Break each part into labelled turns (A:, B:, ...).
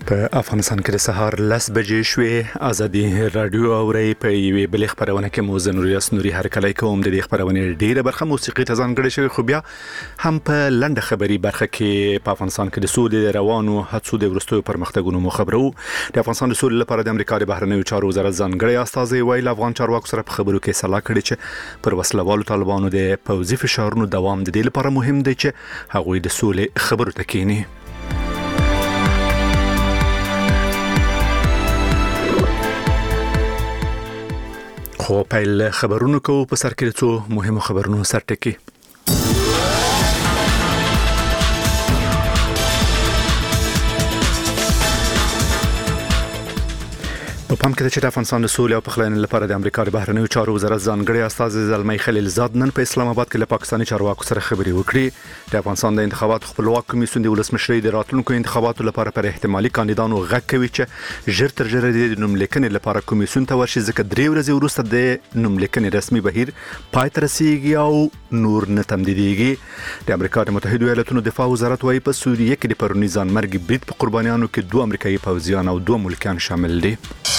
A: په افغانستان کې د سهار 10 بجې شوې ازادي رادیو اوري په یوې بل خبرونه کې مو زنوریاس نوري هرکلی کوم د خبرونه ډیره برخه موسیقي ته ځانګړې شوی خو بیا هم په لنډه خبري برخه کې په افغانستان کې د سولې روانو هڅو د ورستوي پرمختګونو مو خبرو د افغانستان د سولې لپاره د امریکا د بهرنیو چارو وزارت ځانګړي استازي ویل افغان چارواکو سره په خبرو کې صلاح کړې چې پر وسلوالو طالبانو د پوځي فشارونو دوام د دې لپاره مهم دی چې هغوی د سولې خبرو ته کینی. خو پیل خبرونو کو په سر کې څو مهمو خبرونو سرټکی. په پام کې چې د افغانستان د سولې او پخلاینې لپاره د امریکا د بهرنیو چارو وزارت ځانګړي استازي زلمی خلیلزاد نن په اسلام آباد کې له پاکستاني چارواکو سره خبرې وکړې. د افغانستان د انتخاباتو خپلواک کمیسیون د ولسمشرۍ د راتلونکو انتخاباتو لپاره پر احتمالي کاندیدانو غږ کوي چې ژر تر ژره د نوملیکنې لپاره کمیسیون ته ورشي ځکه 3 ورځې وروسته د نوملیکنې رسمي بهیر پای ته رسیږي او نور نه تمدیدېږي. د امریکا د متحده ایالاتونو دفاع وزارت وايي په سوریه کې د پرونی ځانمرګي برید په قربانیانو کې 2 امریکایي پوځیان او 2 ملکیان شامل دي.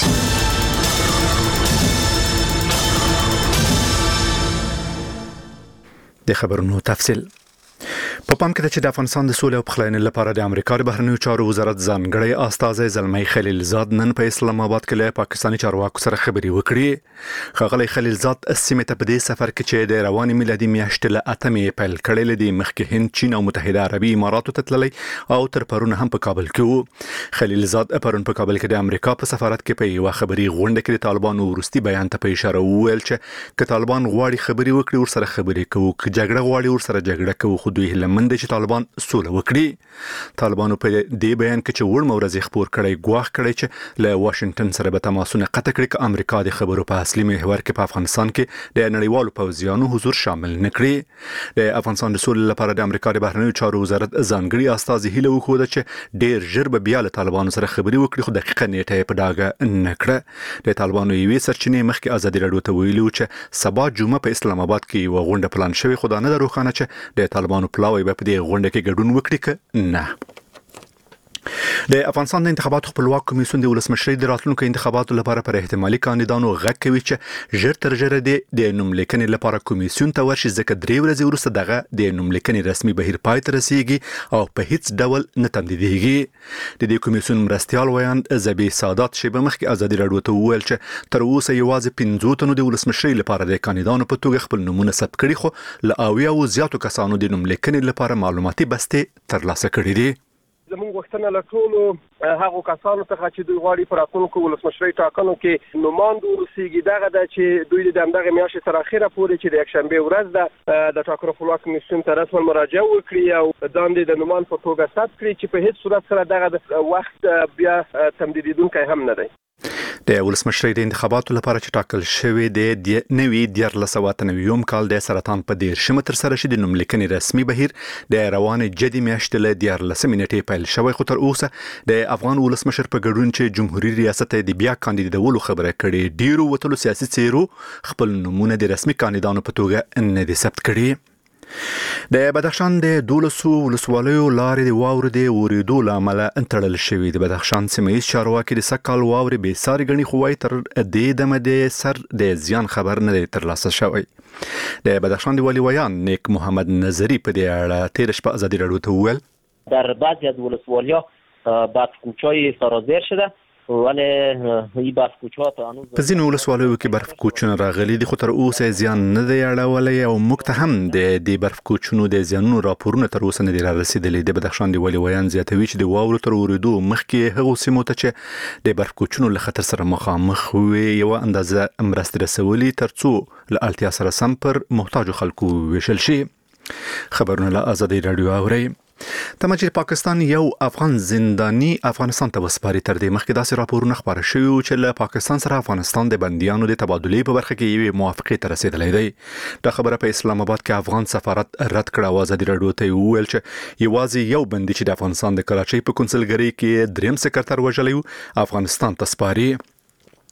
A: د خبرونو تفصیل په پام کې چې د افغانستان د سولې او پخلاینې لپاره د امریکا د بهرنیو چارو وزارت ځانګړي استازي زلمی خلیلزاد نن په اسلام آباد کې له پاکستاني چارواکو سره خبرې وکړې. خغلی خلیلزاد سیمه ته په دې سفر کې چې د رواني میلادي میاشتې له 8 پیل کړل دي مخکې هند، چین او متحده عربي اماراتو ته تللی او تر پرونه هم په کابل کې وو. خلیلزاد پرون په کابل کې د امریکا په سفارت کې په یو خبري غونډه کې د طالبانو ورستي بیان ته په اشاره وویل چې ک طالبان غواړي خبري وکړي ور سره خبري کوي، ک جګړه غواړي ور سره جګړه کوي، خو دوی لمن دي چې طالبان سوله وکړي. طالبانو په دې بیان کې چې وړ مورز خبر کړي ګواښ کړي چې له واشنگټن سره به تماسونه قطع کړي چې امریکا د خبرو په اصلي محور کې په افغانستان کې د نړیوالو پوځیانو حضور شامل نکړي. د افغانستان د سولې لپاره د امریکا د بهرنیو چارو وزارت ځانګړي استازي هیله وکړه چې ډیر ژر به بیا له طالبانو سره خبري وکړي خو دقیقه نیټه په ډاګه نکړه. د طالبانو یوې سرچینې مخکې ازادي رادیو ته ویلو چې سبا جمعه په اسلام آباد کې یو غونډه پلان شوی خو دا نه روښانه چې د طالبانو پلاوی به په دې غونډه کې ګډون وکړي که نه. د افغانستان د انتخاباتو خپلواک کمیسیون د ولسمشرۍ د راتلونکو انتخاباتو لپاره پر احتمالي کاندیدانو غږ کوي چې ژر تر ژره د نوملیکنې لپاره کمیسیون ته ورشي ځکه 3 ورځې وروسته دغه د نوملیکنې رسمي بهیر پای ته رسیږي او په هیڅ ډول نه تمدیدېږي. د دې کمیسیون مرستیال ویاند زبی سادات شیبه مخکې ازادي رادیو ته وویل چې تر اوسه یوازې 15 تنو د ولسمشرۍ لپاره د کاندیدانو په توګه خپل نمونه ثبت کړي خو له 80 او زیاتو کسانو د نوملیکنې لپاره معلوماتي بستې ترلاسه کړي دي.
B: زموږ وختونه له ټولو هغو کسانو څخه چې دوی غواړي په راتلونکو ولسمشرۍ ټاکنو کې نوماند ورسیږي دغه د چې دوی د همدغه میاشتې تر اخره پورې چې د یکشنبې ورځ ده د ټاکنو خپلواک کمیسیون ته رسما مراجعه وکړي او دندې د نوماند په توګه ثبت کړي چې په هیڅ صورت سره دغه وخت بیا تمدیدېدونکی هم نه دی.
A: د ولسمشرۍ د انتخاباتو لپاره چې ټاکل شوی د نوي 1999 کال د سرطان په 10 تر سره شي د نوملیکنې رسمي بهیر د روان جدي میاشتې له 14 نیټې پیل شوی خو تر اوسه د افغان ولسمشر په ګډون چې جمهوریت ریاست د بیا کاندیدولو خبره کړې ډیرو وتلو سیاسي څیرو خپل نمونه د رسمي کاندیدانو په توګه نه دي ثبت کړي. د بدخشان د 12 ولسوالیو لارې د واورې د اوریدو لامل تړل شوې. د بدخشان سیمه‌یز چارواکي د سکهال واورې به ساري غني خوای تر دې دمه د سر د زیان خبر نه ترلاسه شوی. د بدخشان د والی ویان نیک محمد نظری په دې اړه تیر شپه ازادي رادیو ته وویل
C: در بعضی از ولسوالیا برفکوچای سرازیر شده ولی این برفکوچا تا هنوز
A: په ځینو ولسوالیو کې برفکوچونه راغلي دي خو تر اوسه زیان نه دی اړولی او موږ ته هم د دې برفکوچونو د زیانونو راپورونه تر اوسه نه دي رارسېدلي. د بدخشان د والي ویان زیاتوي چې د واورو تر اورېدو مخکې هغو سیمو ته چې د برفکوچونو له خطر سره مخامخ وي یوه اندازه مرستې رسولي تر څو له اړتیا سره سم پر محتاجو خلکو ویشل شي. خبرونه له ازادي رادیو اورئ. تمه چې پاکستان یو افغان زنداني افغانستان ته وسپاري تر دې مخکې داسې راپورونه خبره شوي چې له پاکستان سره افغانستان د بنديانو د تبادلې په برخه کې یوې موافقې ته رسیدلی دی. دا خبره په اسلام آباد کې افغان سفارت رد کړه او ازادي رادیو ته وویل چې یوازې یو بندي چې د افغانستان د کراچۍ په کنسلګرۍ کې دریم سکرټر وژلی افغانستان ته سپاري.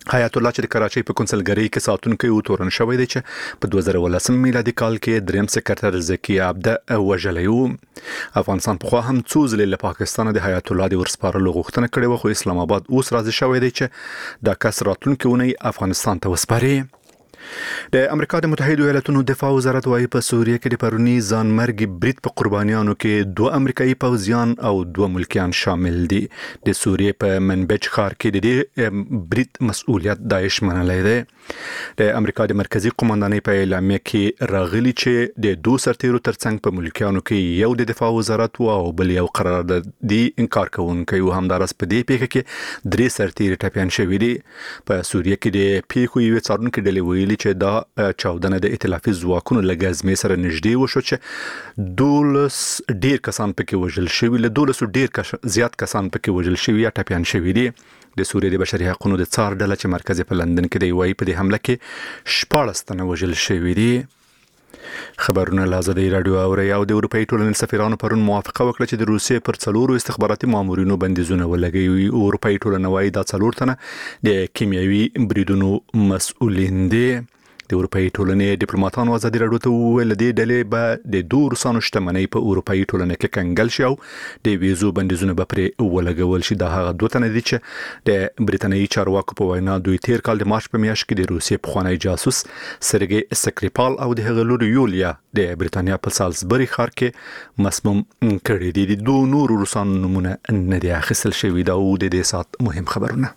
A: حیات الله چې د کراچۍ په کونسلګرۍ کې ساتونکی او تورن شوی دی چې په 2018 میلادي کال کې دریم سکرټر زکی عبده وژلی و. افغانستان په خوا هم څو ځلې له پاکستان د حیات الله د ورسپارلو غوښتنه کړې و، خو اسلام آباد اوس راضي شوی دی چې دا کس راتلونکي اونۍ افغانستان ته وسپاري. د امریکا د متحده ایالاتونو دفاع وزارت وايي په سوریه کې د پرونی ځانمرګي برید په قربانیانو کې 2 امریکایي پوځیان او 2 ملکیان شامل دي. د سوریه په منبج ښار کې د دې برید مسؤلیت داعش منلی دی. د امریکا د مرکزی قومندانۍ په اعلامیه کې راغلي چې د 2 سرتیرو ترڅنګ په ملکیانو کې یو د دفاع وزارت او بل یو قراردادي انکار کوونکی و. همدارس په دې پیښه کې 3 سرتیري ټپیان شوي دي. په سوریه کې د پیښو یوې څارونکو ډلې ویلي چې دا چاودنه د ائتلافي ځواکونو له ګزمې سره نږدې وشو چې 12 ډیر کسان پکې وژل شوي، له 12 ډیر زیات کسان پکې وژل شوي یا ټپیان شوي دي. د سوریې د بشري حقوقو د څار ډله چې مرکز په لندن کې دی وايي په دې حمله کې 14 تنه وژل شوي دي. خبرونه لازم رادیو اوري او د اروپאי ټولنې سفیرانو پرون موافقه وکړه چې د روسیې پر 4 استخباراتي مامورینو بندیزونه ولګوي. اروپאי ټولنه وايي دا 4 تنه د کیمیاوي بریدونو مسؤلین دي. د اروپאי ټولنې ډیپلوماټانو ازادي راډیو ته وویل د ډلې به د 2 روسانو شتمنۍ په اروپאי ټولنه کې کنګل شي او د ویزو بندیزونه به پرې ولګول شي. دا هغه 2 تنه دي چې د بریټانیایی چارواکو په وینا دوی تیر کال د مارچ په میاشت کې د روسیې پخوانی جاسوس سرګي سکریپال او د هغه لور یولیا د بریټانیا په سالزبری ښار کې مسموم کړي دي. د 2 نور روسانو نمونه نه دي اخیستل شوي. دا د دې سات مهم خبرونه.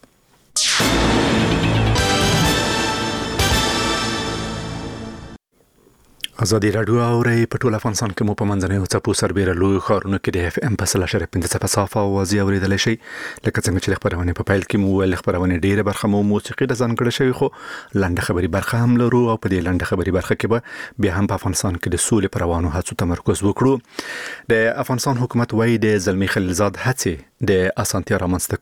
A: ازادي راډیو اوري په ټول افغانستان کې مو په منځنۍ څپو سربېره لوی ښارونو کې د FM په 100.5 په صافه اوازې اوریدل شي. لکه څنګه چې خبرونه په پیل کې مو ول خبرونه ډیره برخه مو موسیقي د ځانګړې شوی، خو لنډه خبري برخه هم لرو او په دې لنډه خبري برخه کې به بیا هم په افغانستان کې د سولې پر روانو هڅو تمرکز وکړو. د افغانستان حکومت وايي د زلمی خلیلزاد هڅې د اسانتیا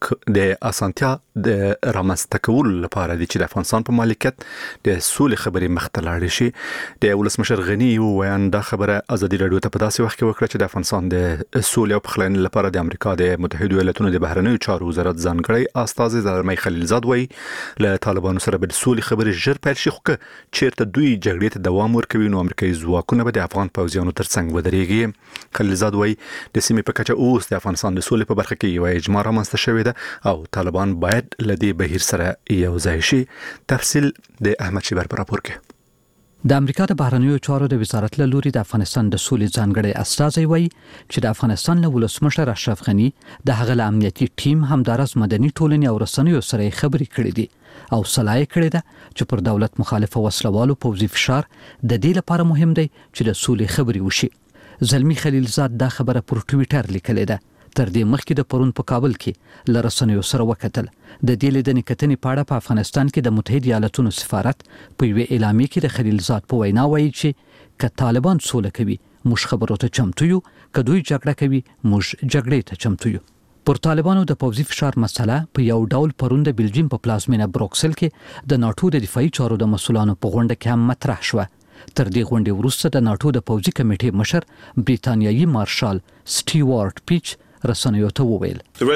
A: د رامنځته کولو لپاره د چې د افغانستان په مالکیت د سولې خبري مختلاړ شي. د ولسمشر غنی ویان دا خبره ازادي راډیو ته په داسې وخت کې وکړه چې د افغانستان د سولې او پخلاینې لپاره د امریکا د متحده ایالاتونو د بهرنیو چارو وزارت ځانګړی استازی زلمی خلیلزاد وایي له طالبانو سره به د سولې خبرې ژر پیل شي، خو چیرته دوی جګړې ته دوام ورکوي نو امریکایي ځواکونه به د افغان پوځیانو ترڅنګ ودرېږي. خلیلزاد وایي د سیمې په کچه اوس د افغانستان د سولې په برخه کې یو اجماع رامنځته شوې ده او طالبان باید له دې بهیر سره یو ځای شي. تفصیل د احمد شیبر په راپور کې.
D: د امریکا د بهرنیو چارو د وزارت له لوري د افغانستان د سولې ځانګړی استازی وایي چې د افغانستان له ولسمشر اشرف غنی د هغه امنیتي ټیم همدارس مدني ټولنې او رسنیو سره خبرې کړې دي او صلاح کړې ده چې پر دولت مخالف وسلوالو پوځي فشار د دې لپاره مهم دی چې د سولې خبرې وشي. زلمی خلیلزاد دا خبره پر ټوئیټر لیکلې ده. تر دې مخکې د پرون په کابل کې له رسنیو سره وکتل. د دې لیدنې کتنې په اړه په افغانستان کې د متحده ایالاتونو سفارت په یوه اعلامیه کې د خلیلزاد په وینا وایي چې که طالبان سوله کوي موږ خبرو ته چمتو یو، که دوی جګړه کوي موږ جګړې ته چمتو یو. پر طالبانو د پوځي فشار مسله په یو ډول پرون د بلجیم په پلازمینه بروکسل کې د ناتو د دفاعي چارو د مسؤلانو په غونډه کې هم مطرح شوه. تر دې غونډې وروسته د ناتو د پوځي کمیټې مشر بریتانیایی مارشال سټیوارټ پیچ رسنیو ته وویل د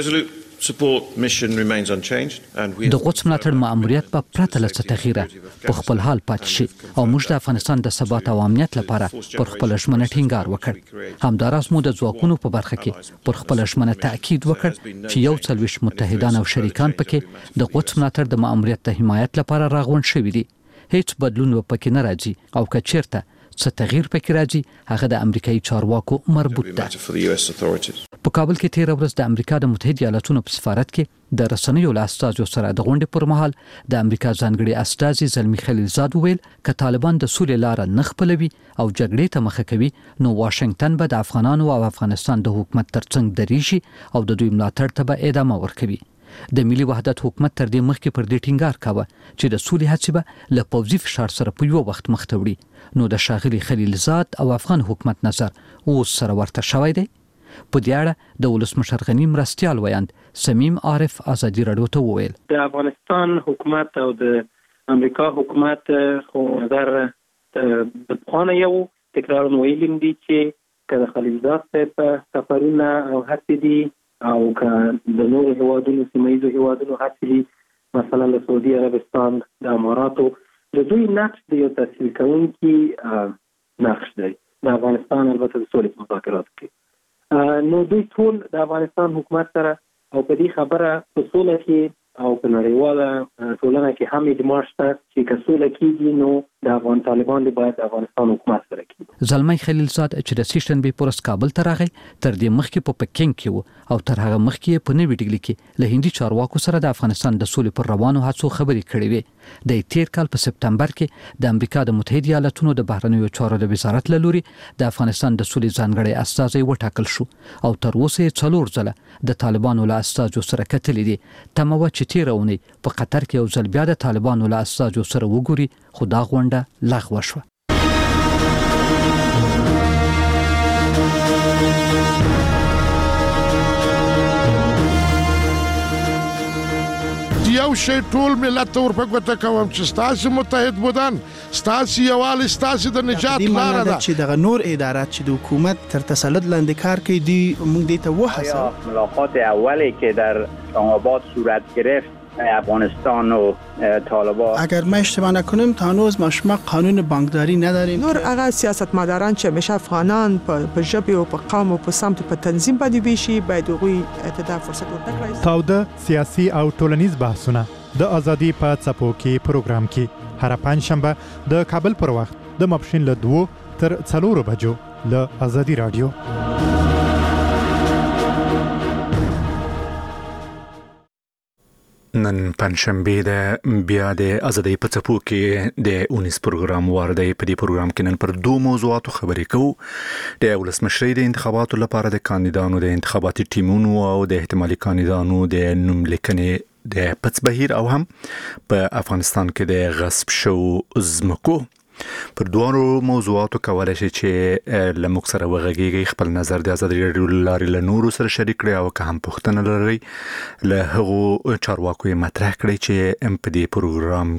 D: قدس ملاتړ ماموریت په پرته له تغییره په خپل حال پاتې شي او موږ د افغانستان د ثبات او امنیت لپاره پر خپل ژمنه ټینګار وکړ. همداراز مو د ځواکونو په برخه کې پر خپل ژمنه تاکید وکړ چې یو څلويش متحدان او شریکان پکې د قدس ملاتړ د ماموریت د حمایت لپاره راغونډ شوي دي. هیڅ بدلون پکې نه راځي او که چیرته څه تغییر پکې راځي هغه د امریکایي چارواکو مربوط ده. په کابل کې 13 ورځ د امریکا د متحده ایالاتونو په سفارت کې د رسنیو له استازو سره د غونډې پر مهال د امریکا ځانګړي استازي زلمی خلیلزاد ویل ک طالبان د سولې لار نه خپلوي او جګړې ته مخه کوي نو واشنگټن به د افغانانو او افغانستان د حکومت ترڅنګ دریږي او د دوی ملاتړ ته به ادامه ورکوي. د ملي وحدت حکومت تر دې مخکې پر دې ټینګار کاوه چې د سولې هڅې به له پوځي فشار سره په یو وخت مخ ته وړي. نو د شاغلي خلیلزاد او افغان حکومت نظر اوس سره ورته شوی دی. په دې اړه د ولسمشر غنی مرستیال ویاند سمیم عارف ازادي راډیو ته وویل
E: د افغانستان حکومت او د امریکا حکومت خو نظر د پخوانه یو تکرار ویلیم دي چې کله خلیلزاد په سفرونه او هڅې دي او که د نورو هیوادونو سیمه ییزو هیوادونو هڅې دي مثلا د سعودي عربستان د اماراتو د دوی نقش د یو تسهیل کوونکي نقش دی د افغانستان البته د سولې مذاکراتو کې نو دوی ټول د افغانستان حکومت سره او په دې خبره په سوله کې او په نړیواله ټولنه کې هم اجماع شته چې که سوله کېږي نو د افغان طالبان باید د افغانستان حکومت سره کېږي.
D: زلمی خلیلزاد چې د سیشن به پورس کابل ته راغی تر دې مخکې په پکینګ کې وو او تر هغه مخکې په نوې ډیلي کې له هندي چارواکو سره د افغانستان د سولې پر روانو هڅو خبرې کړې وې. د تیر کال په سپتمبر کې د امریکا د متحده ایالاتونو د بهرنیو چارو د وزارت له لوري د افغانستان د سولې ځانګړی استازی وټاکل شو او تر اوسه 4 ځله د طالبانو له استازو سره کتلې دي. تمه و چې تیرونی په قطر کې یو ځل بیا د طالبانو له استازو سره وګوري خو دا غونډه لغوه شوه.
F: یو شی ټول ملت ته ورپګوته کوم چې ستاسو متحد بودن ستاسو یوالي ستاسو د نجات لاره ده
G: چې دغه نور ادارات چې د حکومت تر تسلط لاندې کار کوي دی موږ دې ته وحسه
H: ملاقات اولی که در اسلام‌آباد صورت گرفت افغانستان و طالبان
G: اگر ما اشتباه نکنیم تا هنوز ما قانون بانکداری نداریم.
I: نور هغه سیاستمداران چې همیشه افغانان په ژبه او په قوم او په سمت په تنظیم باندې ویشي باید هغوی ته فرصت ورکړي.
J: تاوده سیاسي او ټولنیز بحثونه د ازادي په څپو کې پروګرام کې هر پنځشنبه د کابل پر وخت د ماپښین له 2 تر 4 بجو له ازادي رادیو.
A: نن پنځشنبه د بیا د ازادۍ په څپو کې د 19 پروګرام وارده په دې پروګرام کې نن پر 2 موضوعاتو خبرې کوو. د ولسمشرۍ د انتخاباتو لپاره د کاندیدانو د انتخاباتي ټیمونو او د احتمالي کاندیدانو د نوم لیکنې د پڅ بهیر او هم په افغانستان کې د غصب شو زمکو. پر دوه موضوعاتو کولای شي چې لموږ سره وغږیږي خپل نظر د ازادي رادیو لارې له نورو سره شریک کړي او که هم پوښتنه لري له هغو چارواکو مطرح کړي چې په دې پروګرام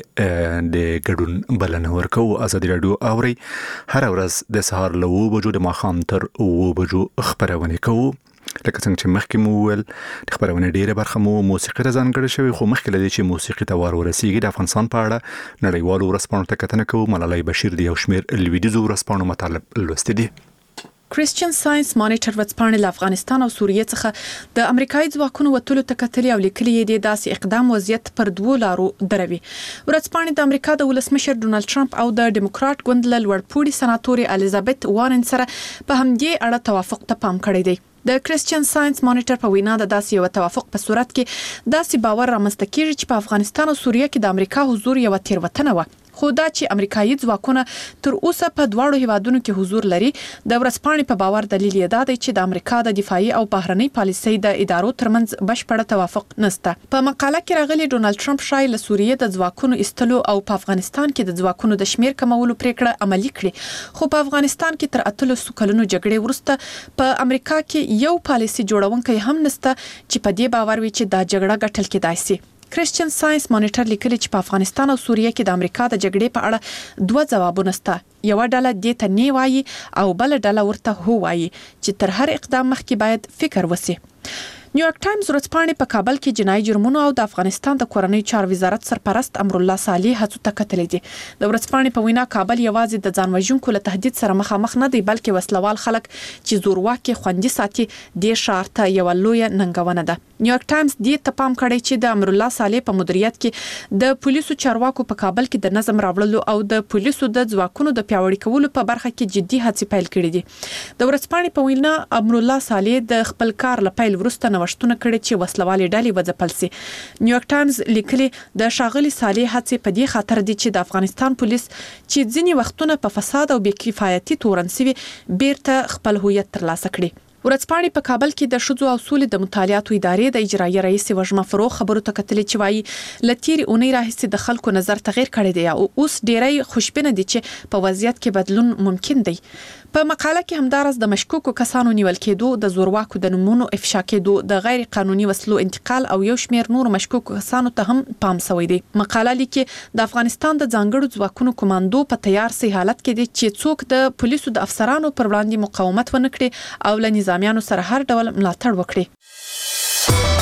A: کې د ګډون بلنه ورکوي. ازادي رادیو اوري هر ورځ د سهار له 9 بجو د ماښام تر 9 بجو خبرونه کوي. لکه څنګه چې مخکې مو ویل د خبرونه ډیره برخه مو موسیقي ځانګړې شوی خو مخکې لدی چې موسیقي ته ورسیږي د افغانستان په اړه نړیوالو ورسپانو ته کتنه کوو. ملالۍ بشیر دی یو شمیر لویدیزو ورسپانو مطالب لوستي دي.
K: کریسچین ساينس مانیټر ورځپاڼې له افغانستان او سوریې څخه د امریکایي ځواکونو وټولو ته کتلي او لیکلي دي داسې اقدام وضعیت پر 2 لارو دروي. ورځپاڼې د امریکا د ولسمشر ډونالد ټرمپ او د ډیموکرات ګوند له لوړپوړي سناتوري الیزابت وارن سره په همدې اړه توافق ته پام کړی دی. د کریسچین ساينس مانیټر په وینا د داسې یو توافق په صورت کې داسې باور رامنځته کیږي چې په افغانستان او سوریه کې د امریکا حضور یو تیروتنه و. خو دا چې امریکایي ځواکونه تر اوسه په دواړو هیوادونو کې حضور لري د ورځپاڼې په باور دلیل یې دا دی چې د امریکا د دفاعي او بهرنۍ پالیسۍ د ادارو ترمنځ بشپړه توافق نشته. په مقاله کې راغلي ډونالد ټرمپ شای له سوریې د ځواکونو ایستلو او په افغانستان کې د ځواکونو د شمیر کمولو پریکړه عملي کړي خو په افغانستان کې تر 8 کلونو جګړې وروسته په امریکا کې یو پالیسي جوړونکی هم نشته چې په دې باور وي چې دا جګړه ګټل کېدای شي. کریسچین ساينس مانیټر لیکلي چې په افغانستان او سوریه کې د امریکا د جګړې په اړه 2 ځوابونه شته. یو ډله دې ته نه وایي او بل ډله ورته هو وایي چې تر هر اقدام مخکې باید فکر وسی. نیویارک ټایمز ورځپاڼې په کابل کې جنایي جرمونو او د افغانستان د کورنۍ چارو وزارت سرپرست امرالله صالح هڅو ته کتلې دي. د ورځپاڼې په وینا کابل یوازې د ځان وژونکو له تهدید سره مخامخ نه دی بلکې وسلوال خلک چې زورواکي خوندي ساتي د شهر ته یو لوی ننګونه ده. نیویارک ټایمز دې ته پام کړی چې د امرالله صالح په مدیریت کې د پولیسو چارواکو په کابل کې د نظم راوړلو او د پولیسو د ځواکونو د پیاوړي کولو په برخه کې جدي هڅې پیل کړې دي. د ورځپاڼې په وینا امرالله صالح د خپل کار لپاره وروسته نوښتونه کړي چې وسلوالې ډلې وځپل سي. نیویارک ټایمز لیکلي د شاغلي صالح هڅې په دې خاطر دي چې د افغانستان پولیس چې ځینی وختونه په فساد او بې کفایتي تورن سوي بیرته خپل هویت ترلاسه کړي. ورځپاڼې په کابل کې د شذو او سولې د مطالعاتو ادارې د اجرایي رئیس وژمه فروغ خبرو ته کتلې چې وایي لتیری اونۍ راهیسې د خلکو نظر تغیر کړی دی او اوس ډیری خوشبینه دي چې په وضعیت کې بدلون ممکن دی. په مقاله کې همدارس د مشکوکو کسانو نیول کېدو د زورواکو د نمونو افشا کېدو د غیر قانوني وسلو انتقال او یو شمیر نور مشکوکو کسانو ته هم پام شوی دی. مقاله لیکي د افغانستان د ځانګړو ځواکونو کمانډو په تیار سي حالت کې دي چې څوک د پولیسو د افسرانو پر وړاندې مقاومت ونه کړي او له نظامیانو سره هر ډول ملاتړ وکړي.